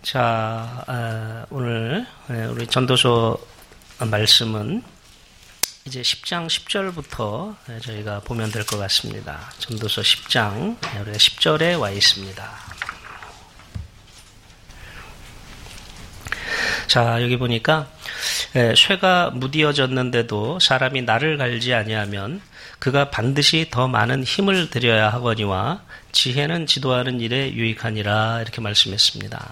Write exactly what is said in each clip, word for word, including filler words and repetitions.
자, 어, 오늘 우리 전도서 말씀은 이제 십 장 십 절부터 저희가 보면 될 것 같습니다. 전도서 십 장, 우리가 십 절에 와 있습니다. 자, 여기 보니까 쇠가 무디어졌는데도 사람이 나를 갈지 아니하면 그가 반드시 더 많은 힘을 들여야 하거니와 지혜는 지도하는 일에 유익하니라, 이렇게 말씀했습니다.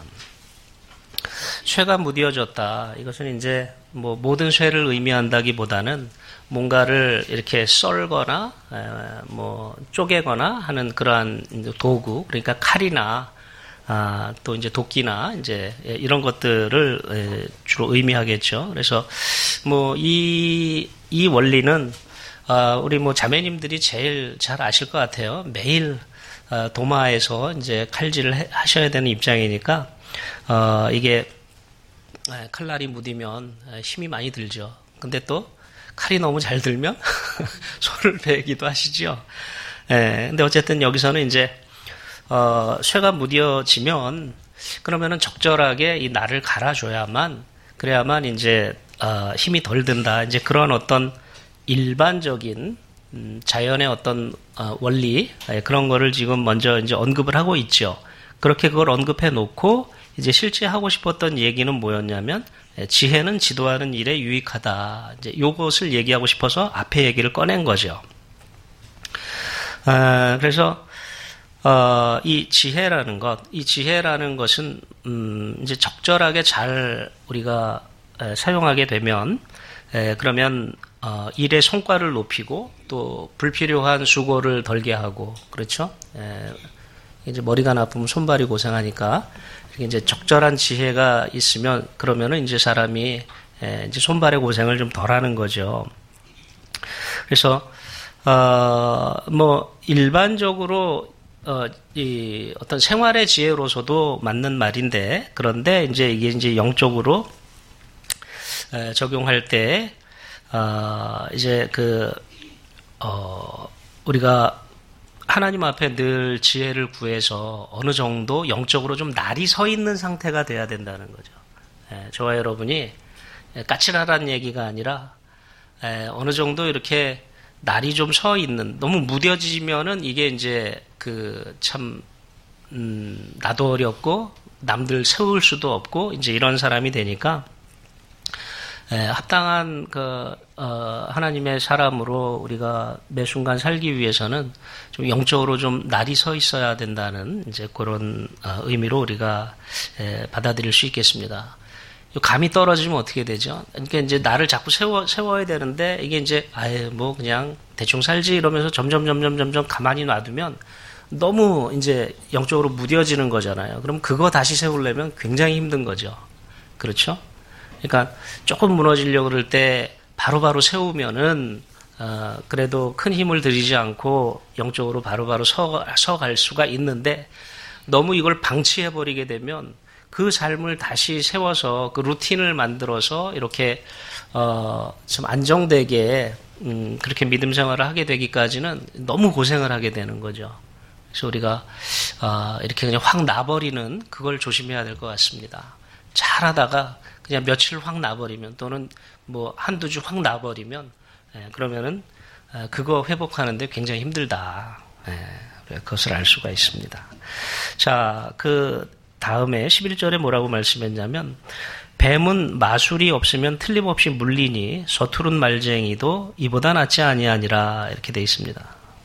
쇠가 무디어졌다. 이것은 이제 뭐 모든 쇠를 의미한다기보다는 뭔가를 이렇게 썰거나 뭐 쪼개거나 하는 그러한 도구, 그러니까 칼이나 아, 또 이제 도끼나 이제 이런 것들을 주로 의미하겠죠. 그래서 뭐 이 이 원리는 아, 우리 뭐 자매님들이 제일 잘 아실 것 같아요. 매일 아, 도마에서 이제 칼질을 해, 하셔야 되는 입장이니까 어, 이게 칼날이 무디면 힘이 많이 들죠. 근데 또 칼이 너무 잘 들면 손을 베기도 하시죠. 예, 근데 어쨌든 여기서는 이제 어, 쇠가 무뎌지면 그러면은 적절하게 이 날을 갈아줘야만, 그래야만 이제 어, 힘이 덜 든다. 이제 그런 어떤 일반적인 음, 자연의 어떤 어, 원리, 예, 그런 거를 지금 먼저 이제 언급을 하고 있죠. 그렇게 그걸 언급해 놓고 이제 실제 하고 싶었던 얘기는 뭐였냐면, 예, 지혜는 지도하는 일에 유익하다. 이제 요것을 얘기하고 싶어서 앞에 얘기를 꺼낸 거죠. 아, 그래서 어, 이 지혜라는 것, 이 지혜라는 것은, 음, 이제 적절하게 잘 우리가 에, 사용하게 되면, 에, 그러면, 어, 일의 성과를 높이고, 또, 불필요한 수고를 덜게 하고, 그렇죠? 에, 이제 머리가 나쁘면 손발이 고생하니까, 이렇게 이제 적절한 지혜가 있으면, 그러면은 이제 사람이, 에, 이제 손발의 고생을 좀 덜 하는 거죠. 그래서, 어, 뭐, 일반적으로, 어, 이, 어떤 생활의 지혜로서도 맞는 말인데, 그런데 이제 이게 이제 영적으로, 에, 적용할 때, 어, 이제 그, 어, 우리가 하나님 앞에 늘 지혜를 구해서 어느 정도 영적으로 좀 날이 서 있는 상태가 돼야 된다는 거죠. 에, 저와 여러분이 까칠하라는 얘기가 아니라, 에, 어느 정도 이렇게 날이 좀 서 있는, 너무 무뎌지면은 이게 이제 그 참 음, 나도 어렵고 남들 세울 수도 없고 이제 이런 사람이 되니까, 에, 합당한 그 어, 하나님의 사람으로 우리가 매 순간 살기 위해서는 좀 영적으로 좀 날이 서 있어야 된다는 이제 그런 어, 의미로 우리가 에, 받아들일 수 있겠습니다. 감이 떨어지면 어떻게 되죠? 그러니까 이제 나를 자꾸 세워, 세워야 되는데, 이게 이제, 아예 뭐 그냥 대충 살지 이러면서 점점, 점점, 점점 가만히 놔두면 너무 이제 영적으로 무뎌지는 거잖아요. 그럼 그거 다시 세우려면 굉장히 힘든 거죠. 그렇죠? 그러니까 조금 무너지려고 그럴 때 바로바로 세우면은, 어, 그래도 큰 힘을 들이지 않고 영적으로 바로바로 서, 서갈 수가 있는데, 너무 이걸 방치해버리게 되면 그 삶을 다시 세워서 그 루틴을 만들어서 이렇게 어, 좀 안정되게 음, 그렇게 믿음 생활을 하게 되기까지는 너무 고생을 하게 되는 거죠. 그래서 우리가 어, 이렇게 그냥 확 나버리는 그걸 조심해야 될 것 같습니다. 잘하다가 그냥 며칠 확 나버리면, 또는 뭐 한두 주 확 나버리면, 예, 그러면은 어, 그거 회복하는데 굉장히 힘들다. 예, 그것을 알 수가 있습니다. 자, 그 다음에 십일 절에 뭐라고 말씀했냐면, 뱀은 마술이 없으면 틀림없이 물리니 서투른 말쟁이도 이보다 낫지 아니하니라, 이렇게 되어 있습니다.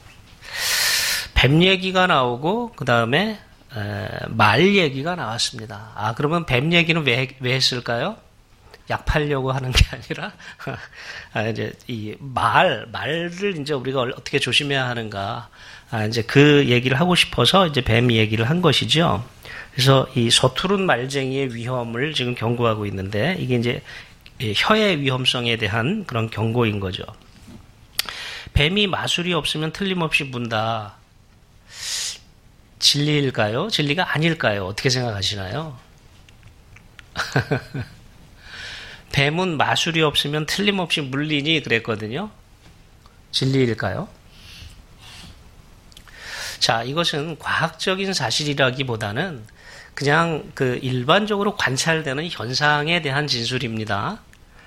뱀 얘기가 나오고 그 다음에 말 얘기가 나왔습니다. 아, 그러면 뱀 얘기는 왜, 왜 했을까요? 약 팔려고 하는 게 아니라 아, 이제 이 말 말을 이제 우리가 어떻게 조심해야 하는가, 아, 이제 그 얘기를 하고 싶어서 이제 뱀 얘기를 한 것이죠. 그래서 이 서투른 말쟁이의 위험을 지금 경고하고 있는데, 이게 이제 혀의 위험성에 대한 그런 경고인 거죠. 뱀이 마술이 없으면 틀림없이 문다. 진리일까요? 진리가 아닐까요? 어떻게 생각하시나요? 뱀은 마술이 없으면 틀림없이 물리니 그랬거든요. 진리일까요? 자, 이것은 과학적인 사실이라기보다는 그냥 그 일반적으로 관찰되는 현상에 대한 진술입니다.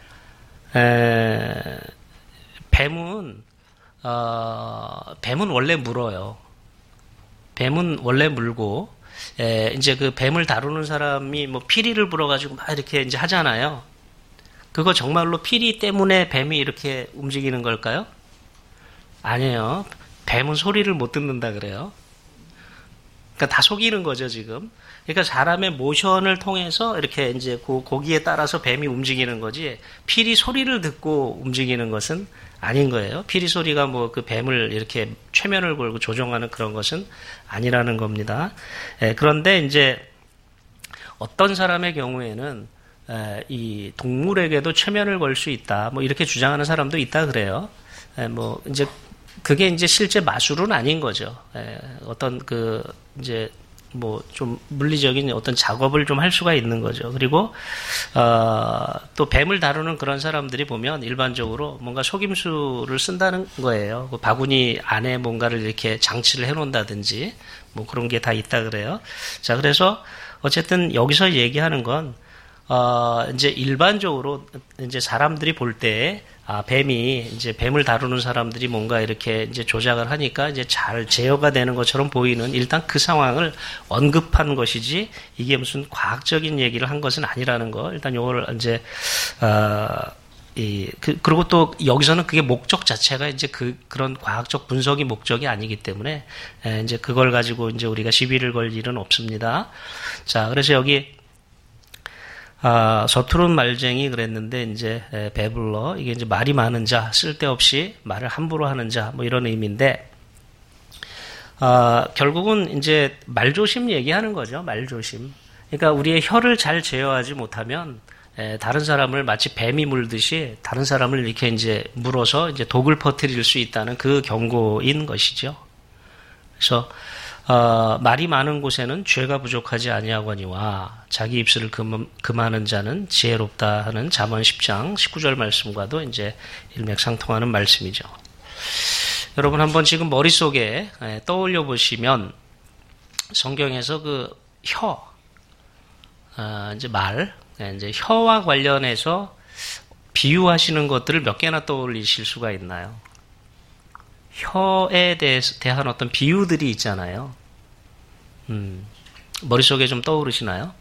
에, 뱀은 어, 뱀은 원래 물어요. 뱀은 원래 물고 에, 이제 그 뱀을 다루는 사람이 뭐 피리를 불어가지고 막 이렇게 이제 하잖아요. 그거 정말로 피리 때문에 뱀이 이렇게 움직이는 걸까요? 아니에요. 뱀은 소리를 못 듣는다 그래요. 그러니까 다 속이는 거죠, 지금. 그러니까 사람의 모션을 통해서 이렇게 이제 그 고기에 따라서 뱀이 움직이는 거지, 피리 소리를 듣고 움직이는 것은 아닌 거예요. 피리 소리가 뭐 그 뱀을 이렇게 최면을 걸고 조종하는 그런 것은 아니라는 겁니다. 예, 그런데 이제 어떤 사람의 경우에는 에, 이 동물에게도 최면을 걸 수 있다, 뭐 이렇게 주장하는 사람도 있다 그래요. 에, 뭐 이제 그게 이제 실제 마술은 아닌 거죠. 에, 어떤 그 이제 뭐 좀 물리적인 어떤 작업을 좀 할 수가 있는 거죠. 그리고 어, 또 뱀을 다루는 그런 사람들이 보면 일반적으로 뭔가 속임수를 쓴다는 거예요. 그 바구니 안에 뭔가를 이렇게 장치를 해놓는다든지 뭐 그런 게 다 있다 그래요. 자, 그래서 어쨌든 여기서 얘기하는 건 어, 이제 일반적으로 이제 사람들이 볼 때, 아, 뱀이, 이제 뱀을 다루는 사람들이 뭔가 이렇게 이제 조작을 하니까 이제 잘 제어가 되는 것처럼 보이는, 일단 그 상황을 언급한 것이지, 이게 무슨 과학적인 얘기를 한 것은 아니라는 거. 일단 요걸 이제, 어, 이, 그, 그리고 또 여기서는 그게 목적 자체가 이제 그, 그런 과학적 분석이 목적이 아니기 때문에, 에, 이제 그걸 가지고 이제 우리가 시비를 걸 일은 없습니다. 자, 그래서 여기, 아, 서투른 말쟁이 그랬는데, 이제, 에, 배불러. 이게 이제 말이 많은 자, 쓸데없이 말을 함부로 하는 자, 뭐 이런 의미인데, 아, 결국은 이제 말조심 얘기하는 거죠. 말조심. 그러니까 우리의 혀를 잘 제어하지 못하면, 에, 다른 사람을 마치 뱀이 물듯이 다른 사람을 이렇게 이제 물어서 이제 독을 퍼뜨릴 수 있다는 그 경고인 것이죠. 그래서, 어, 말이 많은 곳에는 죄가 부족하지 아니하거니와 자기 입술을 금, 금하는 자는 지혜롭다 하는 잠언 십 장 십구 절 말씀과도 이제 일맥상통하는 말씀이죠. 여러분 한번 지금 머릿속에 떠올려 보시면 성경에서 그 혀, 어, 이제 말, 이제 혀와 관련해서 비유하시는 것들을 몇 개나 떠올리실 수가 있나요? 혀에 대해서, 대한 어떤 비유들이 있잖아요. 음, 머릿속에 좀 떠오르시나요?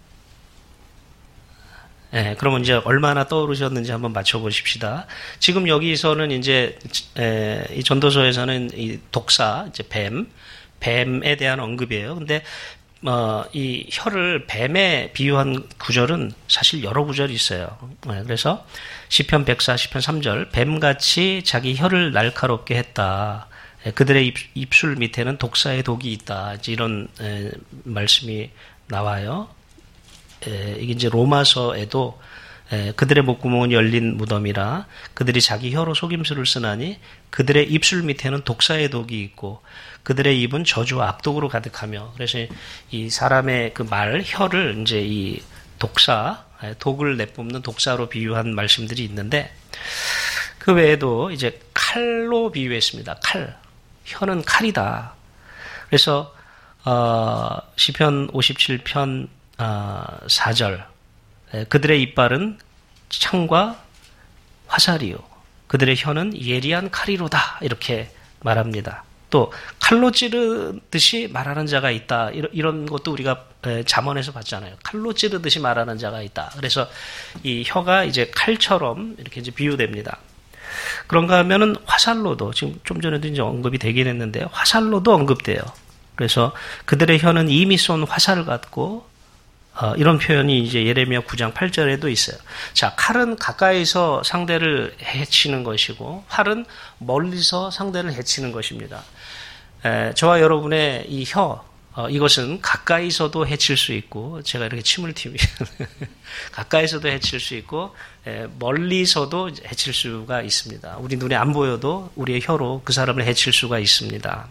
예, 네, 그러면 이제 얼마나 떠오르셨는지 한번 맞춰보십시다. 지금 여기서는 이제, 에, 이 전도서에서는 이 독사, 이제 뱀, 뱀에 대한 언급이에요. 근데, 어, 이 혀를 뱀에 비유한 구절은 사실 여러 구절이 있어요. 네, 그래서 시편 백사십 편 삼 절, 뱀같이 자기 혀를 날카롭게 했다. 그들의 입, 입술 밑에는 독사의 독이 있다. 이런 에, 말씀이 나와요. 에, 이게 이제 로마서에도 에, 그들의 목구멍은 열린 무덤이라 그들이 자기 혀로 속임수를 쓰나니 그들의 입술 밑에는 독사의 독이 있고 그들의 입은 저주와 악독으로 가득하며, 그래서 이 사람의 그 말, 혀를 이제 이 독사, 독을 내뿜는 독사로 비유한 말씀들이 있는데, 그 외에도 이제 칼로 비유했습니다. 칼. 혀는 칼이다. 그래서, 어, 시편 오십칠 편, 어, 사 절. 그들의 이빨은 창과 화살이요. 그들의 혀는 예리한 칼이로다. 이렇게 말합니다. 또 칼로 찌르듯이 말하는 자가 있다. 이런, 이런 것도 우리가 잠언에서 봤잖아요. 칼로 찌르듯이 말하는 자가 있다. 그래서 이 혀가 이제 칼처럼 이렇게 이제 비유됩니다. 그런가 하면은 화살로도, 지금 좀 전에도 이제 언급이 되긴 했는데 화살로도 언급돼요. 그래서 그들의 혀는 이미 쏜 화살 같고, 어, 이런 표현이 이제 예레미야 구 장 팔 절에도 있어요. 자, 칼은 가까이서 상대를 해치는 것이고, 활은 멀리서 상대를 해치는 것입니다. 에, 저와 여러분의 이 혀, 어, 이것은 가까이서도 해칠 수 있고, 제가 이렇게 침을 튀면 가까이서도 해칠 수 있고, 에, 멀리서도 해칠 수가 있습니다. 우리 눈에 안 보여도 우리의 혀로 그 사람을 해칠 수가 있습니다.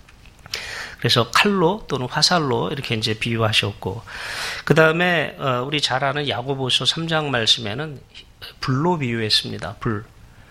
그래서 칼로 또는 화살로 이렇게 이제 비유하셨고, 그 다음에 우리 잘 아는 야고보서 삼 장 말씀에는 불로 비유했습니다. 불.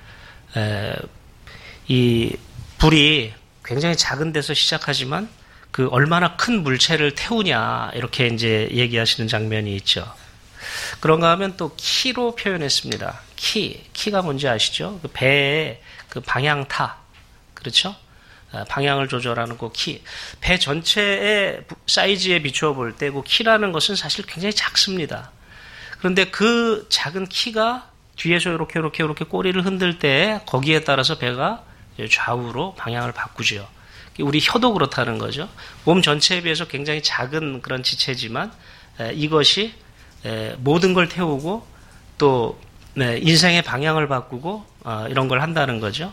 에, 이 불이 굉장히 작은 데서 시작하지만 그 얼마나 큰 물체를 태우냐 이렇게 이제 얘기하시는 장면이 있죠. 그런가 하면 또 키로 표현했습니다. 키, 키가 뭔지 아시죠? 그 배의 그 방향타, 그렇죠? 방향을 조절하는 그 키. 배 전체의 사이즈에 비추어 볼 때 그 키라는 것은 사실 굉장히 작습니다. 그런데 그 작은 키가 뒤에서 이렇게 이렇게 이렇게 꼬리를 흔들 때 거기에 따라서 배가 좌우로 방향을 바꾸죠. 우리 혀도 그렇다는 거죠. 몸 전체에 비해서 굉장히 작은 그런 지체지만 이것이 모든 걸 태우고 또 인생의 방향을 바꾸고 이런 걸 한다는 거죠.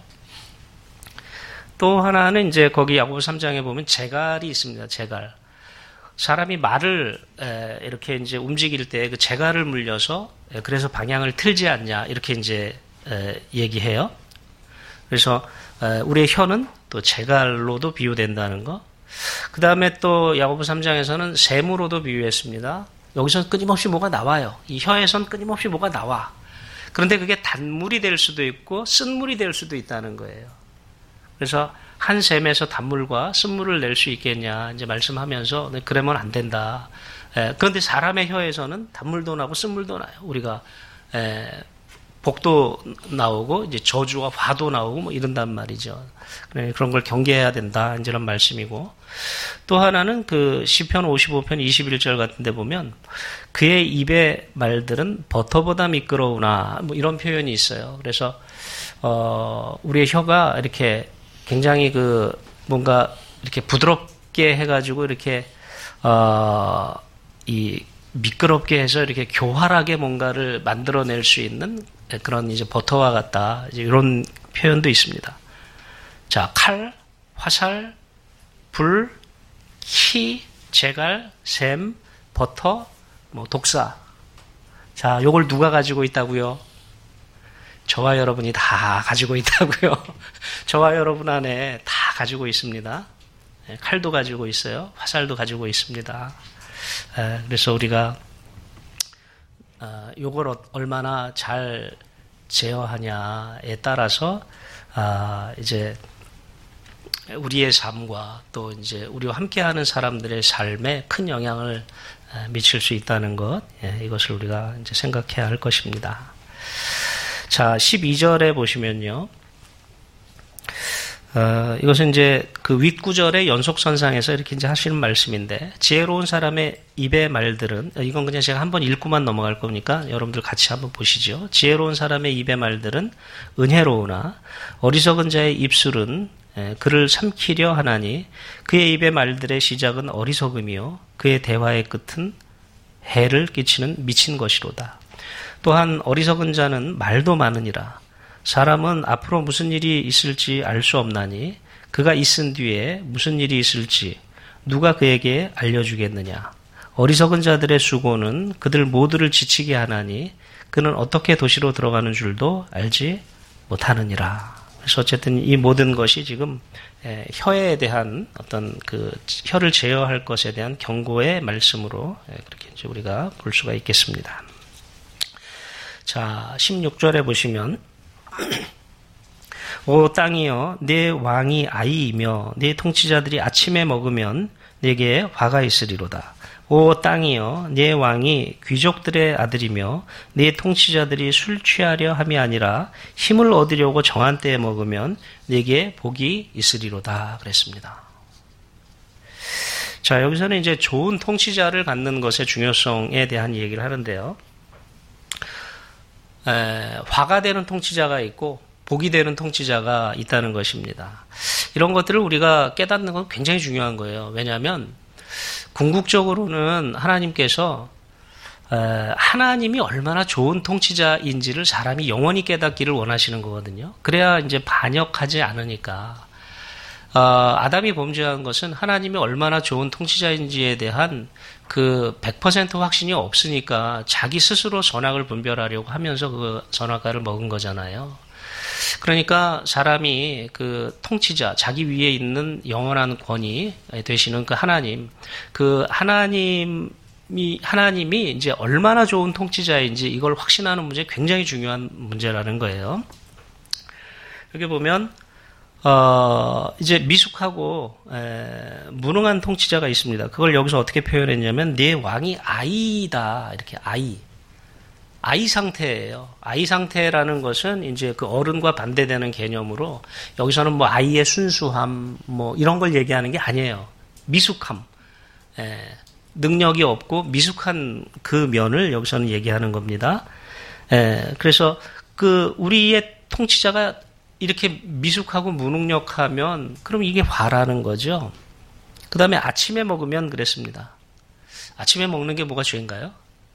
또 하나는 이제 거기 야고보 삼 장에 보면 제갈이 있습니다. 제갈. 사람이 말을 이렇게 이제 움직일 때 그 제갈을 물려서 그래서 방향을 틀지 않냐 이렇게 이제 얘기해요. 그래서 우리의 혀는 또 제갈로도 비유된다는 거. 그 다음에 또 야고보 삼 장에서는 샘으로도 비유했습니다. 여기서 끊임없이 뭐가 나와요. 이 혀에선 끊임없이 뭐가 나와. 그런데 그게 단물이 될 수도 있고 쓴물이 될 수도 있다는 거예요. 그래서 한 샘에서 단물과 쓴물을 낼 수 있겠냐 이제 말씀하면서 그러면 안 된다. 에, 그런데 사람의 혀에서는 단물도 나고 쓴물도 나요. 우리가 에, 복도 나오고 이제 저주와 화도 나오고 뭐 이런단 말이죠. 그런 걸 경계해야 된다 이제 이런 말씀이고, 또 하나는 그 시편 오십오 편 이십일 절 같은데 보면 그의 입의 말들은 버터보다 미끄러우나 뭐 이런 표현이 있어요. 그래서 어, 우리의 혀가 이렇게 굉장히 그 뭔가 이렇게 부드럽게 해가지고 이렇게 어, 이 미끄럽게 해서 이렇게 교활하게 뭔가를 만들어낼 수 있는 그런 이제 버터와 같다. 이제 이런 표현도 있습니다. 자, 칼, 화살, 불, 키, 제갈, 샘, 버터, 뭐 독사. 자, 요걸 누가 가지고 있다고요? 저와 여러분이 다 가지고 있다고요. 저와 여러분 안에 다 가지고 있습니다. 칼도 가지고 있어요. 화살도 가지고 있습니다. 그래서 우리가 요걸 얼마나 잘 제어하냐에 따라서 이제 우리의 삶과 또 이제 우리와 함께하는 사람들의 삶에 큰 영향을 미칠 수 있다는 것, 이것을 우리가 이제 생각해야 할 것입니다. 자, 십이 절에 보시면요. 어, 이것은 이제 그 윗구절의 연속선상에서 이렇게 이제 하시는 말씀인데, 지혜로운 사람의 입의 말들은, 이건 그냥 제가 한번 읽고만 넘어갈 거니까 여러분들 같이 한번 보시죠. 지혜로운 사람의 입의 말들은 은혜로우나 어리석은 자의 입술은 그를 삼키려 하나니 그의 입의 말들의 시작은 어리석음이요 그의 대화의 끝은 해를 끼치는 미친 것이로다. 또한 어리석은 자는 말도 많으니라. 사람은 앞으로 무슨 일이 있을지 알 수 없나니 그가 있은 뒤에 무슨 일이 있을지 누가 그에게 알려주겠느냐. 어리석은 자들의 수고는 그들 모두를 지치게 하나니 그는 어떻게 도시로 들어가는 줄도 알지 못하느니라. 그래서 어쨌든 이 모든 것이 지금 혀에 대한 어떤 그 혀를 제어할 것에 대한 경고의 말씀으로 그렇게 이제 우리가 볼 수가 있겠습니다. 자, 십육 절에 보시면 오 땅이여 내 왕이 아이이며 내 통치자들이 아침에 먹으면 내게 화가 있으리로다. 오 땅이여 내 왕이 귀족들의 아들이며 내 통치자들이 술 취하려 함이 아니라 힘을 얻으려고 정한 때에 먹으면 내게 복이 있으리로다 그랬습니다. 자, 여기서는 이제 좋은 통치자를 갖는 것의 중요성에 대한 얘기를 하는데요. 에, 화가 되는 통치자가 있고 복이 되는 통치자가 있다는 것입니다. 이런 것들을 우리가 깨닫는 건 굉장히 중요한 거예요. 왜냐하면 궁극적으로는 하나님께서 하나님이 얼마나 좋은 통치자인지를 사람이 영원히 깨닫기를 원하시는 거거든요. 그래야 이제 반역하지 않으니까. 아담이 범죄한 것은 하나님이 얼마나 좋은 통치자인지에 대한 그 백 퍼센트 확신이 없으니까 자기 스스로 선악을 분별하려고 하면서 그 선악과를 먹은 거잖아요. 그러니까 사람이 그 통치자, 자기 위에 있는 영원한 권위 되시는 그 하나님, 그 하나님이, 하나님이 이제 얼마나 좋은 통치자인지 이걸 확신하는 문제 굉장히 중요한 문제라는 거예요. 여기 보면, 어, 이제 미숙하고 에, 무능한 통치자가 있습니다. 그걸 여기서 어떻게 표현했냐면 네 왕이 아이다 이렇게 아이 아이 상태예요. 아이 상태라는 것은 이제 그 어른과 반대되는 개념으로 여기서는 뭐 아이의 순수함 뭐 이런 걸 얘기하는 게 아니에요. 미숙함, 에, 능력이 없고 미숙한 그 면을 여기서는 얘기하는 겁니다. 에, 그래서 그 우리의 통치자가 이렇게 미숙하고 무능력하면 그럼 이게 화라는 거죠. 그 다음에 아침에 먹으면 그랬습니다. 아침에 먹는 게 뭐가 죄인가요?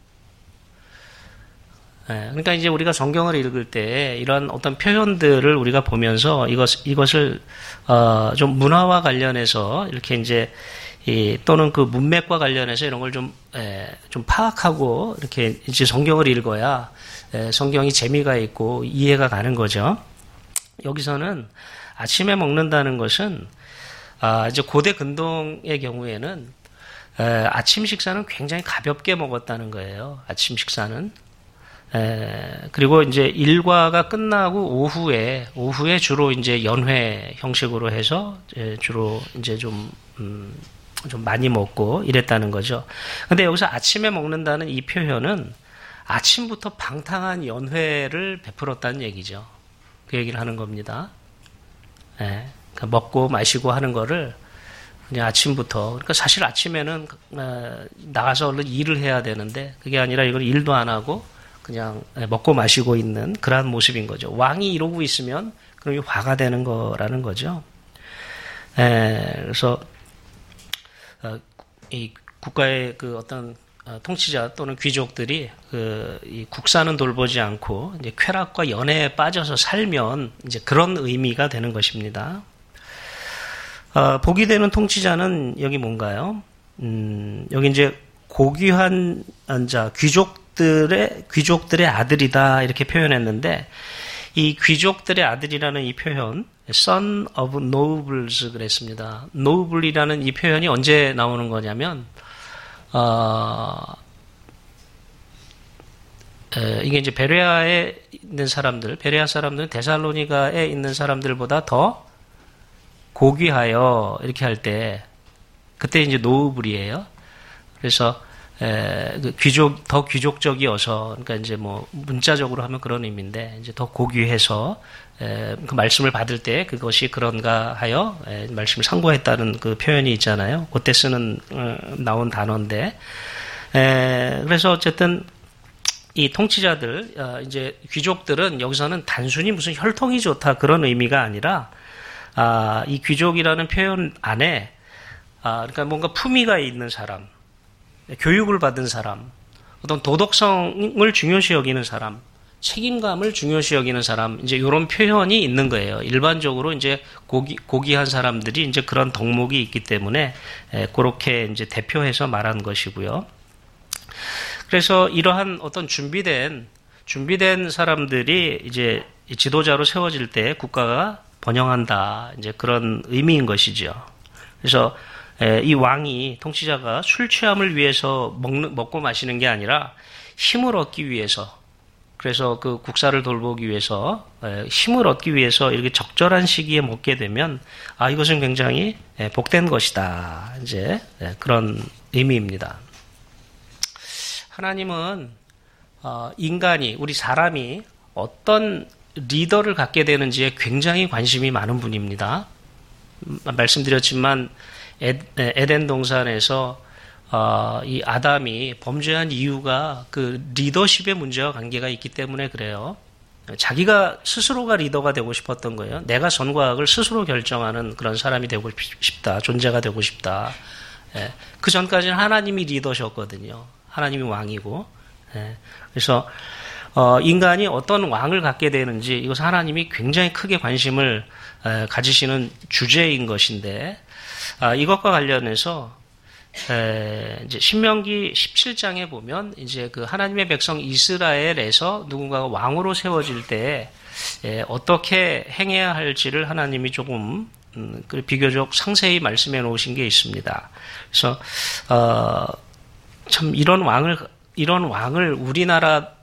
네, 그러니까 이제 우리가 성경을 읽을 때 이런 어떤 표현들을 우리가 보면서 이것, 이것을 어, 좀 문화와 관련해서 이렇게 이제 이, 또는 그 문맥과 관련해서 이런 걸 좀, 에, 좀 파악하고 이렇게 이제 성경을 읽어야 에, 성경이 재미가 있고 이해가 가는 거죠. 여기서는 아침에 먹는다는 것은 아, 이제 고대 근동의 경우에는 에, 아침 식사는 굉장히 가볍게 먹었다는 거예요. 아침 식사는. 에, 그리고 이제 일과가 끝나고 오후에 오후에 주로 이제 연회 형식으로 해서 이제 주로 이제 좀 음, 좀 많이 먹고 이랬다는 거죠. 근데 여기서 아침에 먹는다는 이 표현은 아침부터 방탕한 연회를 베풀었다는 얘기죠. 그 얘기를 하는 겁니다. 예, 그러니까 먹고 마시고 하는 거를 그냥 아침부터. 그러니까 사실 아침에는 어, 나가서 얼른 일을 해야 되는데 그게 아니라 이걸 일도 안 하고 그냥 먹고 마시고 있는 그러한 모습인 거죠. 왕이 이러고 있으면 그럼 이게 화가 되는 거라는 거죠. 예, 그래서 어, 이 국가의 그 어떤 어, 통치자 또는 귀족들이 그 이 국사는 돌보지 않고 이제 쾌락과 연애에 빠져서 살면 이제 그런 의미가 되는 것입니다. 어, 복이 되는 통치자는 여기 뭔가요? 음, 여기 이제 고귀한 자 귀족들의 귀족들의 아들이다 이렇게 표현했는데 이 귀족들의 아들이라는 이 표현 son of nobles 그랬습니다. noble이라는 이 표현이 언제 나오는 거냐면 어, 에, 이게 이제 베레아에 있는 사람들, 베레아 사람들은 데살로니가에 있는 사람들보다 더 고귀하여 이렇게 할 때 그때 이제 노블이에요. 그래서 에, 그 귀족 더 귀족적이어서 그러니까 이제 뭐 문자적으로 하면 그런 의미인데 이제 더 고귀해서 에, 그 말씀을 받을 때 그것이 그런가 하여 에, 말씀을 상고했다는 그 표현이 있잖아요. 그때 쓰는 어, 나온 단어인데 에, 그래서 어쨌든 이 통치자들 어, 이제 귀족들은 여기서는 단순히 무슨 혈통이 좋다 그런 의미가 아니라 아, 이 귀족이라는 표현 안에 아, 그러니까 뭔가 품위가 있는 사람, 교육을 받은 사람, 어떤 도덕성을 중요시 여기는 사람, 책임감을 중요시 여기는 사람, 이제 이런 표현이 있는 거예요. 일반적으로 이제 고기, 고귀한 사람들이 이제 그런 덕목이 있기 때문에 에, 그렇게 이제 대표해서 말한 것이고요. 그래서 이러한 어떤 준비된, 준비된 사람들이 이제 지도자로 세워질 때 국가가 번영한다. 이제 그런 의미인 것이죠. 그래서 이 왕이 통치자가 술 취함을 위해서 먹는, 먹고 마시는 게 아니라 힘을 얻기 위해서 그래서 그 국사를 돌보기 위해서 힘을 얻기 위해서 이렇게 적절한 시기에 먹게 되면 아 이것은 굉장히 복된 것이다. 이제 그런 의미입니다. 하나님은 인간이 우리 사람이 어떤 리더를 갖게 되는지에 굉장히 관심이 많은 분입니다. 말씀드렸지만 에덴 동산에서 어, 이 아담이 범죄한 이유가 그 리더십의 문제와 관계가 있기 때문에 그래요. 자기가 스스로가 리더가 되고 싶었던 거예요. 내가 선과 악을 스스로 결정하는 그런 사람이 되고 싶다. 존재가 되고 싶다. 예. 그 전까지는 하나님이 리더셨거든요. 하나님이 왕이고. 예. 그래서 어, 인간이 어떤 왕을 갖게 되는지 이것은 하나님이 굉장히 크게 관심을 에, 가지시는 주제인 것인데 아, 이것과 관련해서 에, 이제 신명기 십칠 장에 보면 이제 그 하나님의 백성 이스라엘에서 누군가가 왕으로 세워질 때 에, 어떻게 행해야 할지를 하나님이 조금 음, 비교적 상세히 말씀해 놓으신 게 있습니다. 그래서 어, 참 이런 왕을 이런 왕을 우리나라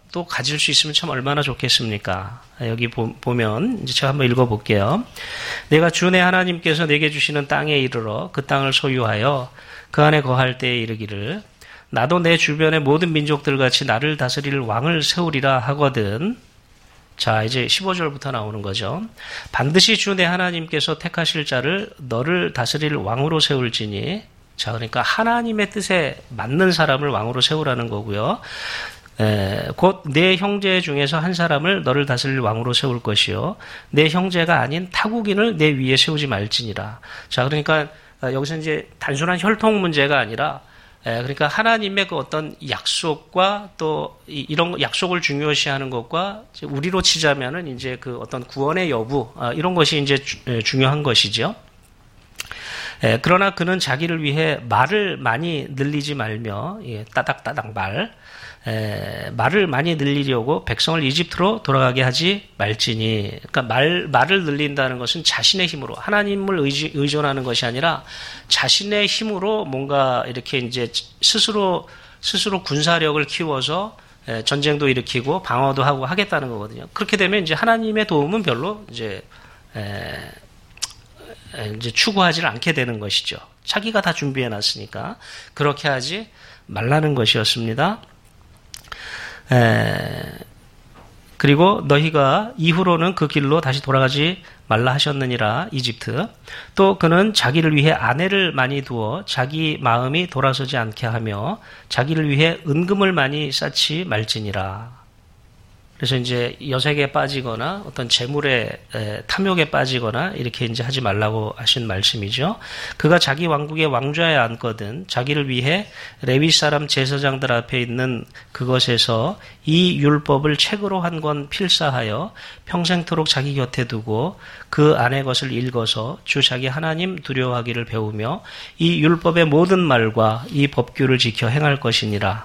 또 가질 수 있으면 참 얼마나 좋겠습니까? 여기 보, 보면 이제 제가 한번 읽어볼게요. 내가 주 내 하나님께서 내게 주시는 땅에 이르러 그 땅을 소유하여 그 안에 거할 때에 이르기를 나도 내 주변의 모든 민족들같이 나를 다스릴 왕을 세우리라 하거든. 자, 이제 십오 절부터 나오는 거죠. 반드시 주 내 하나님께서 택하실 자를 너를 다스릴 왕으로 세울지니. 자, 그러니까 하나님의 뜻에 맞는 사람을 왕으로 세우라는 거고요. 곧 내 형제 중에서 한 사람을 너를 다스릴 왕으로 세울 것이요. 내 형제가 아닌 타국인을 내 위에 세우지 말지니라. 자, 그러니까 여기서 이제 단순한 혈통 문제가 아니라 그러니까 하나님의 그 어떤 약속과 또 이런 약속을 중요시하는 것과 우리로 치자면은 이제 그 어떤 구원의 여부 이런 것이 이제 중요한 것이죠. 그러나 그는 자기를 위해 말을 많이 늘리지 말며 따닥따닥 말 말을 많이 늘리려고 백성을 이집트로 돌아가게 하지 말지니. 그러니까 말 말을 늘린다는 것은 자신의 힘으로 하나님을 의지, 의존하는 것이 아니라 자신의 힘으로 뭔가 이렇게 이제 스스로 스스로 군사력을 키워서 전쟁도 일으키고 방어도 하고 하겠다는 거거든요. 그렇게 되면 이제 하나님의 도움은 별로 이제 에, 이제 추구하지를 않게 되는 것이죠. 자기가 다 준비해 놨으니까 그렇게 하지 말라는 것이었습니다. 에, 그리고 너희가 이후로는 그 길로 다시 돌아가지 말라 하셨느니라. 이집트. 또 그는 자기를 위해 아내를 많이 두어 자기 마음이 돌아서지 않게 하며 자기를 위해 은금을 많이 쌓지 말지니라. 그래서 이제 여색에 빠지거나 어떤 재물의 탐욕에 빠지거나 이렇게 이제 하지 말라고 하신 말씀이죠. 그가 자기 왕국의 왕좌에 앉거든 자기를 위해 레위 사람 제사장들 앞에 있는 그것에서 이 율법을 책으로 한 권 필사하여 평생토록 자기 곁에 두고 그 안의 것을 읽어서 주 자기 하나님 두려워하기를 배우며 이 율법의 모든 말과 이 법규를 지켜 행할 것이니라.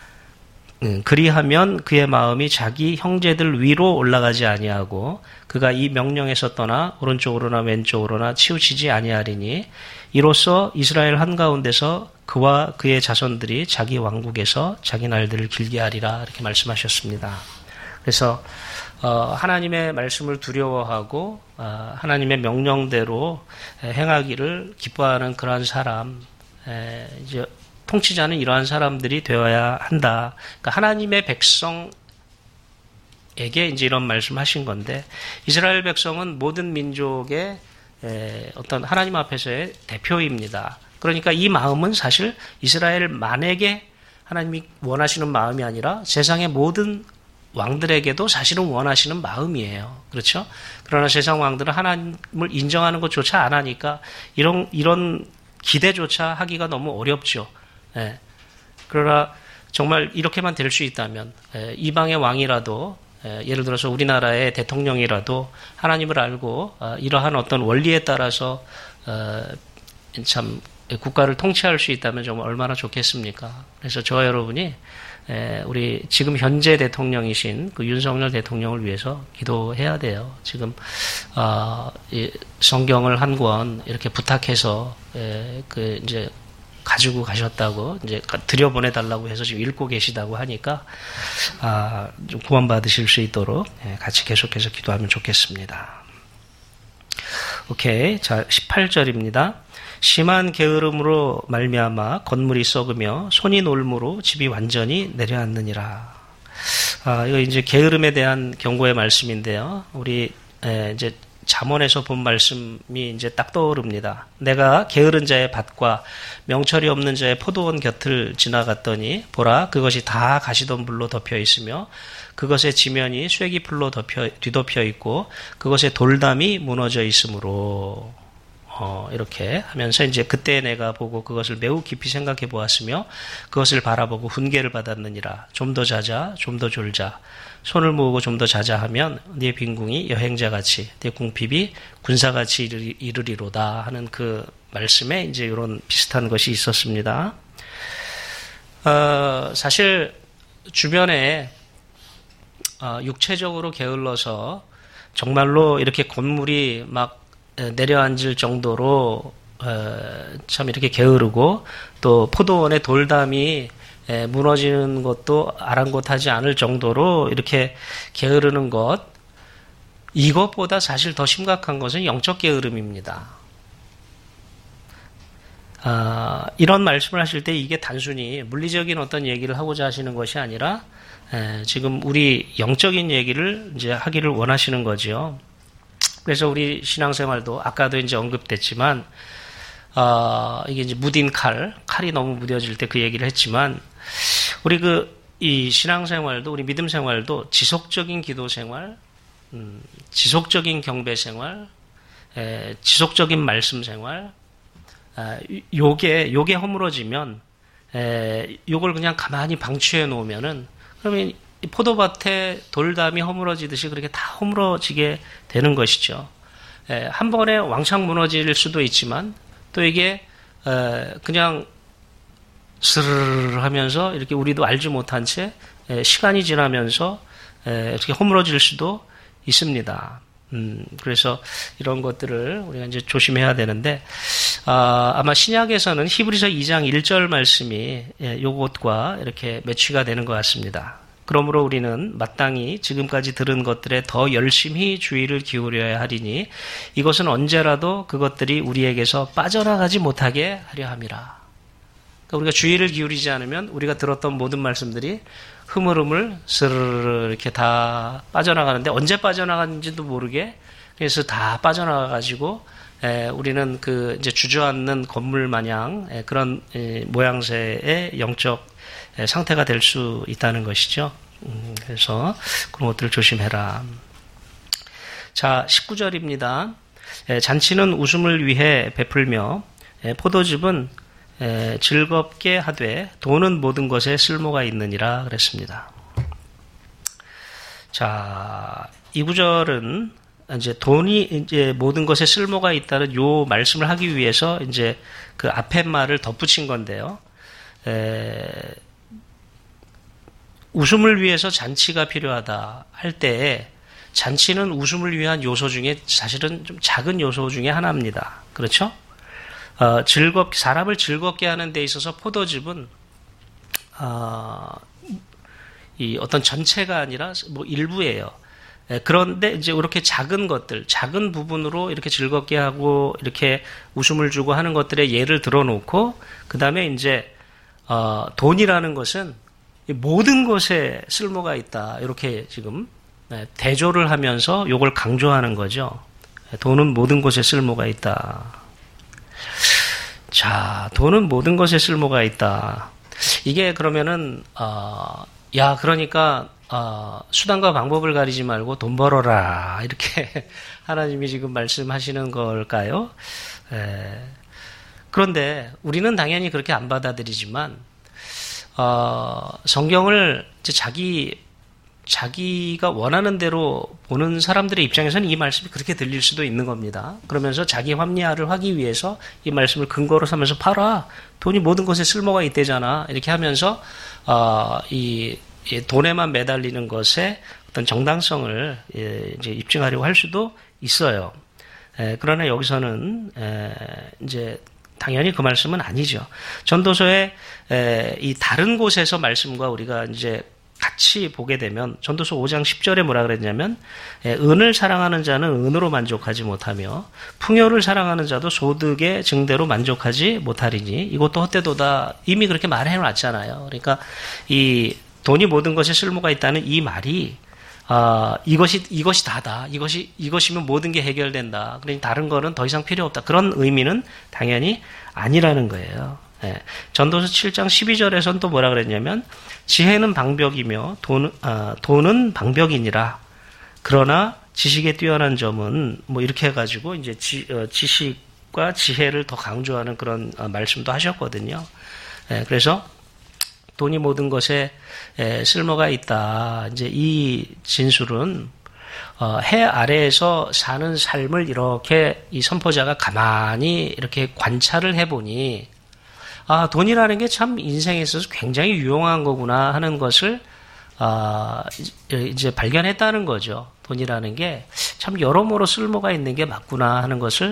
음, 그리하면 그의 마음이 자기 형제들 위로 올라가지 아니하고 그가 이 명령에서 떠나 오른쪽으로나 왼쪽으로나 치우치지 아니하리니 이로써 이스라엘 한가운데서 그와 그의 자손들이 자기 왕국에서 자기 날들을 길게 하리라. 이렇게 말씀하셨습니다. 그래서 어, 하나님의 말씀을 두려워하고 어, 하나님의 명령대로 행하기를 기뻐하는 그러한 사람, 에, 이제 통치자는 이러한 사람들이 되어야 한다. 그러니까 하나님의 백성에게 이제 이런 말씀하신 건데 이스라엘 백성은 모든 민족의 어떤 하나님 앞에서의 대표입니다. 그러니까 이 마음은 사실 이스라엘만에게 하나님이 원하시는 마음이 아니라 세상의 모든 왕들에게도 사실은 원하시는 마음이에요. 그렇죠? 그러나 세상 왕들은 하나님을 인정하는 것조차 안 하니까 이런 이런 기대조차 하기가 너무 어렵죠. 예. 그러나 정말 이렇게만 될 수 있다면 예, 이방의 왕이라도 예, 예를 들어서 우리나라의 대통령이라도 하나님을 알고 어, 이러한 어떤 원리에 따라서 어, 참 국가를 통치할 수 있다면 정말 얼마나 좋겠습니까? 그래서 저와 여러분이 예, 우리 지금 현재 대통령이신 그 윤석열 대통령을 위해서 기도해야 돼요. 지금 어, 이 성경을 한 권 이렇게 부탁해서 예, 그 이제 가지고 가셨다고 이제 들여보내달라고 해서 지금 읽고 계시다고 하니까 아, 좀 구원받으실 수 있도록 같이 계속해서 기도하면 좋겠습니다. 오케이, 자 십팔 절입니다. 심한 게으름으로 말미암아 건물이 썩으며 손이 놀므로 집이 완전히 내려앉느니라. 아, 이거 이제 게으름에 대한 경고의 말씀인데요. 우리 에, 이제 잠언에서 본 말씀이 이제 딱 떠오릅니다. 내가 게으른 자의 밭과 명철이 없는 자의 포도원 곁을 지나갔더니 보라 그것이 다 가시던 불로 덮여 있으며 그것의 지면이 쇠기 풀로 덮여 뒤덮여 있고 그것의 돌담이 무너져 있으므로 어, 이렇게 하면서 이제 그때 내가 보고 그것을 매우 깊이 생각해 보았으며 그것을 바라보고 훈계를 받았느니라. 좀 더 자자, 좀 더 졸자. 손을 모으고 좀 더 자자 하면 네 빈궁이 여행자같이 네 궁핍이 군사같이 이르리로다 하는 그 말씀에 이제 이런 비슷한 것이 있었습니다. 어, 사실 주변에 어, 육체적으로 게을러서 정말로 이렇게 건물이 막 내려앉을 정도로 어, 참 이렇게 게으르고 또 포도원의 돌담이 에, 무너지는 것도 아랑곳하지 않을 정도로 이렇게 게으르는 것, 이것보다 사실 더 심각한 것은 영적 게으름입니다. 아, 이런 말씀을 하실 때 이게 단순히 물리적인 어떤 얘기를 하고자 하시는 것이 아니라 에, 지금 우리 영적인 얘기를 이제 하기를 원하시는 거죠. 그래서 우리 신앙생활도 아까도 이제 언급됐지만, 어, 이게 이제 무딘 칼, 칼이 너무 무뎌질 때 그 얘기를 했지만, 우리 그, 이 신앙생활도, 우리 믿음생활도 지속적인 기도생활, 음, 지속적인 경배생활, 에, 지속적인 말씀생활, 아, 요게, 요게 허물어지면, 에, 요걸 그냥 가만히 방치해 놓으면은, 그러면 이 포도밭에 돌담이 허물어지듯이 그렇게 다 허물어지게 되는 것이죠. 에, 한 번에 왕창 무너질 수도 있지만 또 이게 에, 그냥 스르르 하면서 이렇게 우리도 알지 못한 채 에, 시간이 지나면서 에, 이렇게 허물어질 수도 있습니다. 음, 그래서 이런 것들을 우리가 이제 조심해야 되는데, 아, 아마 신약에서는 히브리서 이 장 일 절 말씀이 예, 요것과 이렇게 매치가 되는 것 같습니다. 그러므로 우리는 마땅히 지금까지 들은 것들에 더 열심히 주의를 기울여야 하리니 이것은 언제라도 그것들이 우리에게서 빠져나가지 못하게 하려 함이라. 그러니까 우리가 주의를 기울이지 않으면 우리가 들었던 모든 말씀들이 흐물흐물 스르르 이렇게 다 빠져나가는데 언제 빠져나가는지도 모르게 그래서 다 빠져나가가지고 에, 우리는 그 이제 주저앉는 건물 마냥 에, 그런 에, 모양새의 영적 에, 상태가 될 수 있다는 것이죠. 음, 그래서 그런 것들을 조심해라. 자, 십구 절입니다. 에, 잔치는 웃음을 위해 베풀며 에, 포도즙은 에, 즐겁게 하되 돈은 모든 것에 쓸모가 있느니라 그랬습니다. 자, 이 구절은 이제 돈이 이제 모든 것에 쓸모가 있다는 요 말씀을 하기 위해서 이제 그 앞에 말을 덧붙인 건데요. 에, 웃음을 위해서 잔치가 필요하다 할 때에 잔치는 웃음을 위한 요소 중에 사실은 좀 작은 요소 중에 하나입니다. 그렇죠? 어, 즐겁, 사람을 즐겁게 하는 데 있어서 포도즙은, 어, 이 어떤 전체가 아니라 뭐 일부예요. 예, 그런데 이제 이렇게 작은 것들, 작은 부분으로 이렇게 즐겁게 하고 이렇게 웃음을 주고 하는 것들의 예를 들어놓고, 그 다음에 이제, 어, 돈이라는 것은 모든 것에 쓸모가 있다. 이렇게 지금 대조를 하면서 이걸 강조하는 거죠. 돈은 모든 것에 쓸모가 있다. 자, 돈은 모든 것에 쓸모가 있다. 이게 그러면은 어, 야 그러니까 어, 수단과 방법을 가리지 말고 돈 벌어라 이렇게 하나님이 지금 말씀하시는 걸까요? 에, 그런데 우리는 당연히 그렇게 안 받아들이지만 어, 성경을 이제 자기 자기가 원하는 대로 보는 사람들의 입장에서는 이 말씀이 그렇게 들릴 수도 있는 겁니다. 그러면서 자기 합리화를 하기 위해서 이 말씀을 근거로 삼면서 봐라. 돈이 모든 것에 쓸모가 있대잖아. 이렇게 하면서 어, 이, 이 돈에만 매달리는 것에 어떤 정당성을 예, 이제 입증하려고 할 수도 있어요. 에, 그러나 여기서는 에, 이제 당연히 그 말씀은 아니죠. 전도서의 에, 이 다른 곳에서 말씀과 우리가 이제 같이 보게 되면 전도서 오 장 십 절에 뭐라 그랬냐면 에, 은을 사랑하는 자는 은으로 만족하지 못하며 풍요를 사랑하는 자도 소득의 증대로 만족하지 못하리니 이것도 헛되도다. 이미 그렇게 말해놨잖아요. 그러니까 이 돈이 모든 것에 쓸모가 있다는 이 말이 아, 이것이, 이것이 다다. 이것이, 이것이면 모든 게 해결된다. 그러니 다른 거는 더 이상 필요 없다. 그런 의미는 당연히 아니라는 거예요. 예. 전도서 칠 장 십이 절에서는 또 뭐라 그랬냐면, 지혜는 방벽이며, 돈, 아, 돈은 방벽이니라. 그러나 지식에 뛰어난 점은, 뭐 이렇게 해가지고, 이제 지, 어, 지식과 지혜를 더 강조하는 그런 어, 말씀도 하셨거든요. 예. 그래서, 돈이 모든 것에 쓸모가 있다. 이제 이 진술은 어, 해 아래에서 사는 삶을 이렇게 이 선포자가 가만히 이렇게 관찰을 해보니 아 돈이라는 게 참 인생에 있어서 굉장히 유용한 거구나 하는 것을 아, 이제 발견했다는 거죠. 돈이라는 게 참 여러모로 쓸모가 있는 게 맞구나 하는 것을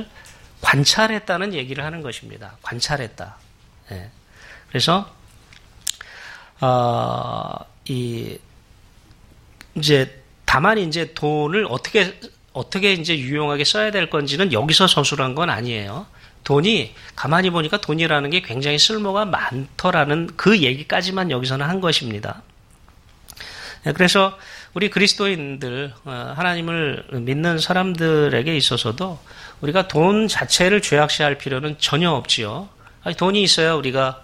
관찰했다는 얘기를 하는 것입니다. 관찰했다. 네. 그래서 어, 이, 이제, 다만 이제 돈을 어떻게, 어떻게 이제 유용하게 써야 될 건지는 여기서 서술한 건 아니에요. 돈이, 가만히 보니까 돈이라는 게 굉장히 쓸모가 많더라는 그 얘기까지만 여기서는 한 것입니다. 그래서 우리 그리스도인들, 하나님을 믿는 사람들에게 있어서도 우리가 돈 자체를 죄악시할 필요는 전혀 없지요. 돈이 있어야 우리가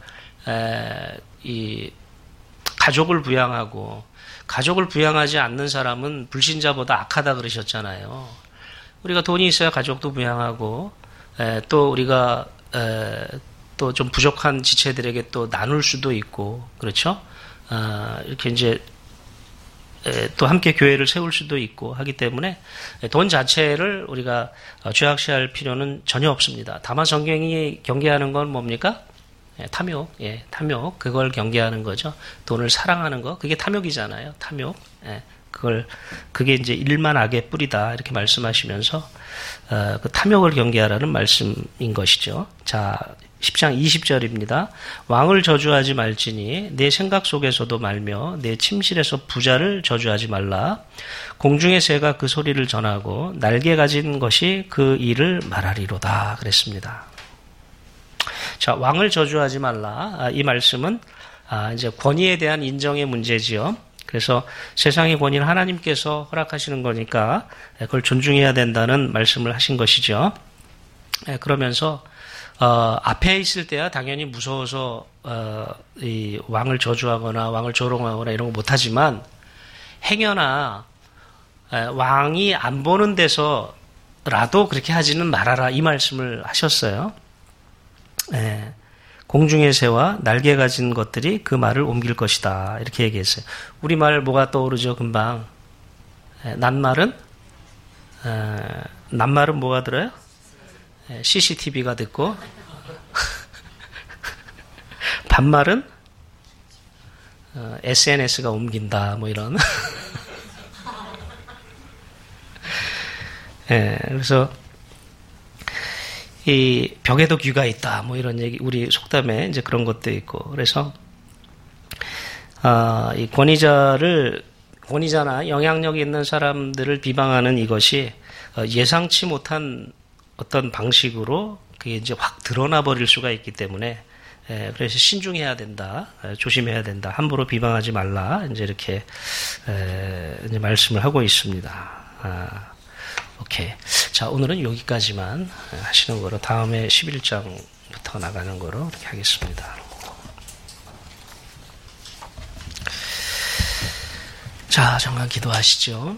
이 가족을 부양하고, 가족을 부양하지 않는 사람은 불신자보다 악하다 그러셨잖아요. 우리가 돈이 있어야 가족도 부양하고, 또 우리가 또 좀 부족한 지체들에게 또 나눌 수도 있고, 그렇죠? 이렇게 이제 또 함께 교회를 세울 수도 있고 하기 때문에 돈 자체를 우리가 죄악시할 필요는 전혀 없습니다. 다만 성경이 경계하는 건 뭡니까? 탐욕, 예, 탐욕. 그걸 경계하는 거죠. 돈을 사랑하는 거. 그게 탐욕이잖아요. 탐욕. 예, 그걸, 그게 이제 일만 악의 뿌리다. 이렇게 말씀하시면서, 어, 그 탐욕을 경계하라는 말씀인 것이죠. 자, 십 장 이십 절입니다. 왕을 저주하지 말지니 내 생각 속에서도 말며 내 침실에서 부자를 저주하지 말라. 공중의 새가 그 소리를 전하고 날개 가진 것이 그 일을 말하리로다. 그랬습니다. 자, 왕을 저주하지 말라. 이 말씀은 이제 권위에 대한 인정의 문제지요. 그래서 세상의 권위는 하나님께서 허락하시는 거니까 그걸 존중해야 된다는 말씀을 하신 것이죠. 그러면서 어, 앞에 있을 때야 당연히 무서워서 어, 이 왕을 저주하거나 왕을 조롱하거나 이런 거 못하지만 행여나 에, 왕이 안 보는 데서라도 그렇게 하지는 말아라 이 말씀을 하셨어요. 에, 공중의 새와 날개 가진 것들이 그 말을 옮길 것이다 이렇게 얘기했어요. 우리말 뭐가 떠오르죠? 금방 에, 낱말은 에, 낱말은 뭐가 들어요? 씨씨티비가 듣고 반말은 어, 에스엔에스가 옮긴다 뭐 이런 예, 그래서 이 벽에도 귀가 있다 뭐 이런 얘기 우리 속담에 이제 그런 것도 있고 그래서 아, 이 권위자를 권위자나 영향력 있는 사람들을 비방하는 이것이 예상치 못한 어떤 방식으로 그게 이제 확 드러나 버릴 수가 있기 때문에 에, 그래서 신중해야 된다, 에, 조심해야 된다, 함부로 비방하지 말라 이제 이렇게 에, 이제 말씀을 하고 있습니다. 아, 오케이. 자, 오늘은 여기까지만 하시는 거로 다음에 십일 장부터 나가는 거로 이렇게 하겠습니다. 자, 잠깐 기도하시죠.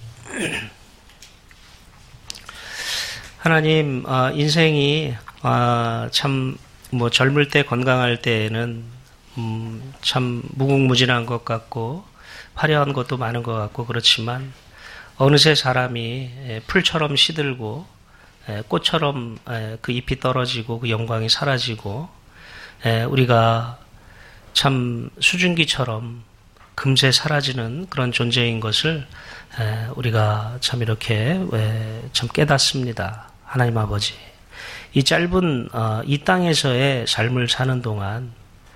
하나님, 어, 인생이 어, 참 뭐 젊을 때 건강할 때에는 음, 참 무궁무진한 것 같고 화려한 것도 많은 것 같고 그렇지만 어느새 사람이 풀처럼 시들고 꽃처럼 그 잎이 떨어지고 그 영광이 사라지고 우리가 참 수증기처럼 금세 사라지는 그런 존재인 것을 우리가 참 이렇게 참 깨닫습니다. 하나님 아버지, 이 짧은 이 땅에서의 삶을 사는 동안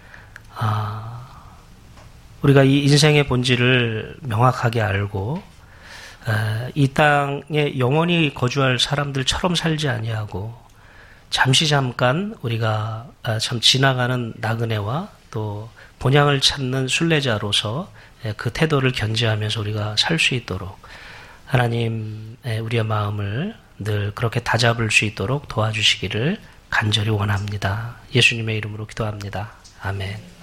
우리가 이 인생의 본질을 명확하게 알고 이 땅에 영원히 거주할 사람들처럼 살지 아니하고 잠시 잠깐 우리가 참 지나가는 나그네와 또 본향을 찾는 순례자로서 그 태도를 견지하면서 우리가 살 수 있도록 하나님 우리의 마음을 늘 그렇게 다잡을 수 있도록 도와주시기를 간절히 원합니다. 예수님의 이름으로 기도합니다. 아멘.